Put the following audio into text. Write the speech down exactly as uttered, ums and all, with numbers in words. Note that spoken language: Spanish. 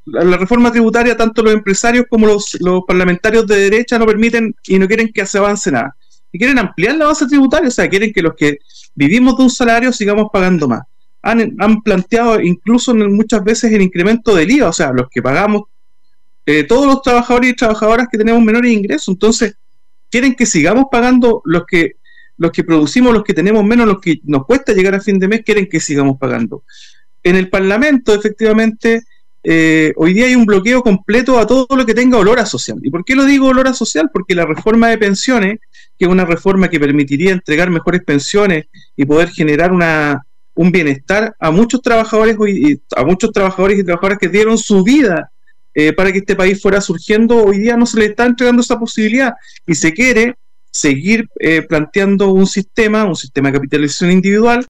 la, la reforma tributaria, tanto los empresarios como los, los parlamentarios de derecha no permiten y no quieren que se avance nada. Y quieren ampliar la base tributaria, o sea, quieren que los que vivimos de un salario sigamos pagando más. Han, han planteado incluso muchas veces el incremento del I V A, o sea, los que pagamos, eh, todos los trabajadores y trabajadoras que tenemos menores ingresos. Entonces, quieren que sigamos pagando los que los que producimos, los que tenemos menos, los que nos cuesta llegar a fin de mes, quieren que sigamos pagando. En el Parlamento, efectivamente, eh, hoy día hay un bloqueo completo a todo lo que tenga olor a social. ¿Y por qué lo digo olor a social? Porque la reforma de pensiones, que es una reforma que permitiría entregar mejores pensiones y poder generar una, un bienestar a muchos trabajadores hoy, a muchos trabajadores y trabajadoras que dieron su vida eh, para que este país fuera surgiendo, hoy día no se le está entregando esa posibilidad y se quiere seguir eh, planteando un sistema, un sistema de capitalización individual